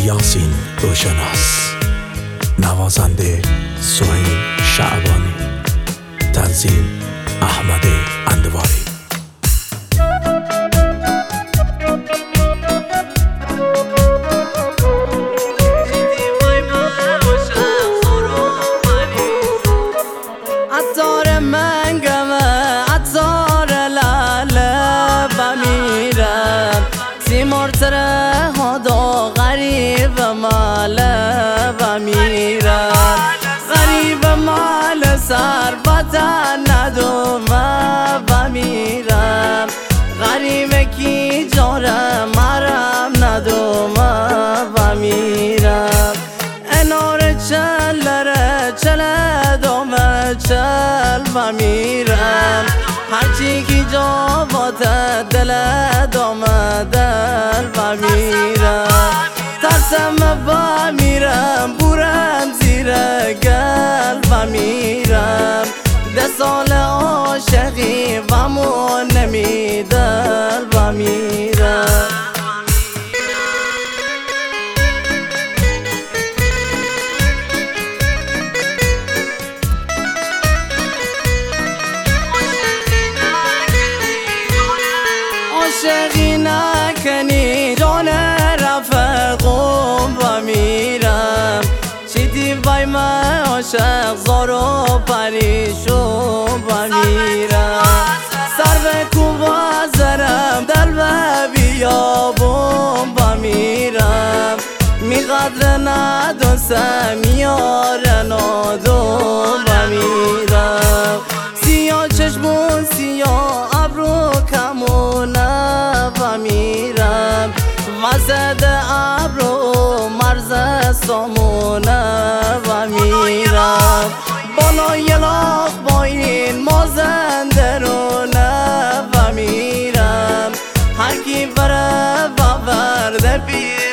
یاسین روشناس، نوازنده سهیل شعبانی، تنظیم احمد اندواری. عطار منگمه عطار لاله بمیرم سیمرتره هادا غریب ماله بمیرم غریب مال سر وطن ندومه بمیرم غریب کی جاره مرم ندومه بمیرم انار چلره چله دومه چل بمیرم هرچی کی جا باته دل دومه دل بمیرم ترسم بمیرم بورم زیر گل بمیرم 10 سال عاشقی ومون نمیدل بمیرم عاشقی نکنی جان رفقم بمیرم چیدی بای من عاشق زار و پریشون بمیرم سر به کوبا زرم دل به بیابون بمیرم میقدر ندونسم میاره نادون بمیرم سیاه چشمون سیاه ابرو کمونه بمیرم وسط ابرو مرز سامونه بمیرم بالای لاغ با این مازندرونه بمیرم هر کی بره باورده بی